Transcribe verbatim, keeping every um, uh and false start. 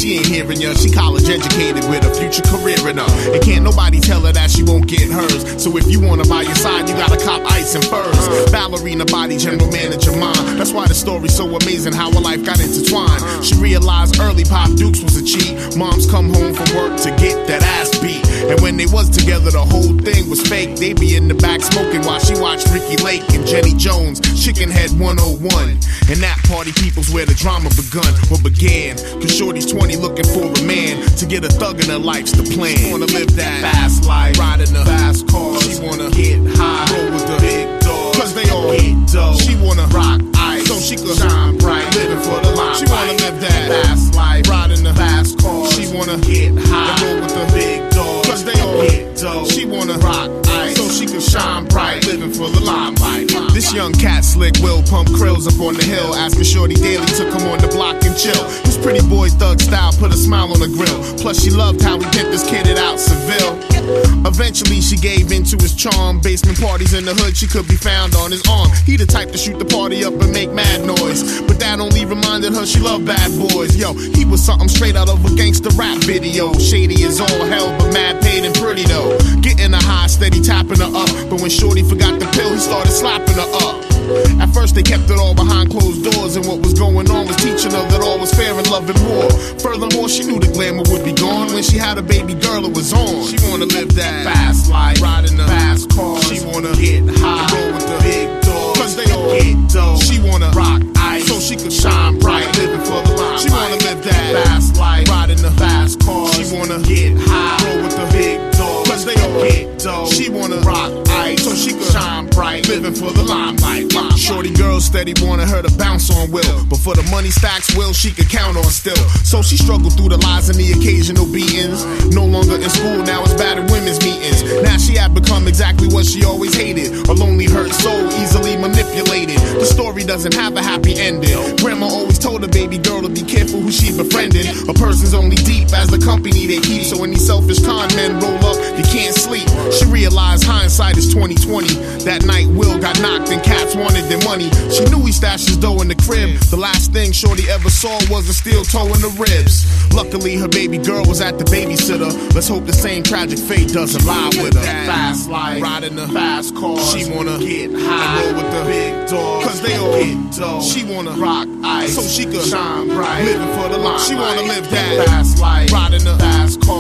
she ain't hearing ya. She college educated with a future career in her. And can't nobody tell her that she won't get hers. So if you want her by your side, you gotta cop ice and furs. Ballerina body, general manager mind. That's why the story's so amazing how her life got intertwined. She realized early Pop Dukes was a cheat. Moms come home from work to get that ass beat. And when they was together, the whole thing was fake. They be in the back smoking while she watched Ricky Lake and Jenny Jones, Chicken Head one oh one. And that party people's where the drama begun, or began. Cause Shorty's twenty looking for a man to get a thug in her life's the plan. She wanna live that fast life, ride in the fast cars. She wanna get high, roll with the big dogs. Cause they all get dough. She wanna rock ice, so she could shine bright, living for the limelight. She wanna live that fast life, ride in the fast cars. She wanna get high, and roll with the big dogs. Cause they all get dough. She wanna rock ice, so she could shine bright, living for the limelight. This young cat slick will pump krills up on the hill, asking Shorty daily to come on the block and chill. His pretty boy thug style put a smile on the grill. Plus she loved how he pimped this kid it out Seville. Eventually she gave into his charm. Basement parties in the hood, she could be found on his arm. He the type to shoot the party up and make mad noise, but that only reminded her she loved bad boys. Yo, he was something straight out of a gangster rap video. Shady as all hell, but mad paid and pretty though. Getting her high, steady tapping her up. But when Shorty forgot the pill, he started slapping her up. At first they kept it all behind closed doors, and what was going on was teaching her that all was fair and love and more. Furthermore, she knew the glamour would be gone. When she had a baby girl, it was on. She wanna live that fast life, ride in the fast cars. She wanna get high, roll with the big dogs. Cause they all get dough. She wanna rock ice, so she could shine bright, living for the limelight. She wanna live that fast life, ride in the fast cars. She wanna get high, roll with the big dogs. Cause they all get dough. She wanna rock ice, so she could shine bright, living for the limelight. Shorty girl steady wanted her to bounce on Will, but for the money stacks Will she could count on still. So she struggled through the lies and the occasional beatings. No longer in school, now it's bad at women's meetings. Now she had become exactly what she always hated, a lonely hurt soul, easily manipulated. The story doesn't have a happy ending. Grandma always told her baby girl to be careful who she befriended. A person's only deep as the company they keep. So when these selfish con men roll up, you can't sleep. She realized hindsight is twenty twenty. That night Will got knocked and cats wanted their money. She knew he stashed his dough in the crib. The last thing Shorty ever saw was a steel toe in the ribs. Luckily her baby girl was at the babysitter. Let's hope the same tragic fate doesn't lie with her. Fast life, ride in the fast cars. She wanna get high, and roll with the big dogs. Cause they all get dough. She wanna rock ice, so she could shine bright, living for the limelight. She wanna live that fast life, ride in the fast cars.